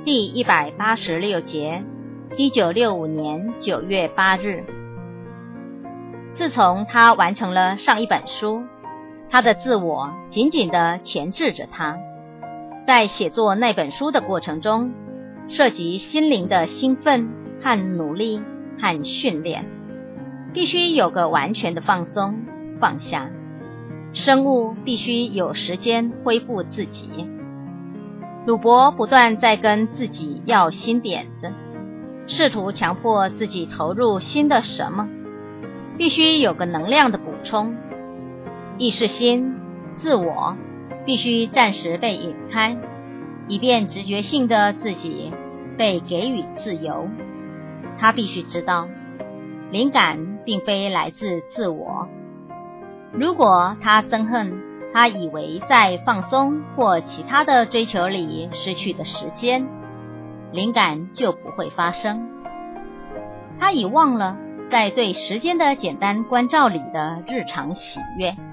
第186节，1965年9月8日。自从他完成了上一本书，他的自我紧紧地钳制着他。在写作那本书的过程中，涉及心灵的兴奋和努力和训练，必须有个完全的放松放下。生物必须有时间恢复自己。鲁伯不断在跟自己要新点子，试图强迫自己投入新的什么，必须有个能量的补充。意识心、自我必须暂时被引开，以便直觉性的自己被给予自由。他必须知道，灵感并非来自自我。如果他憎恨他以为在放松或其他的追求里失去的时间，灵感就不会发生。他已忘了在对时间的简单关照里的日常喜悦。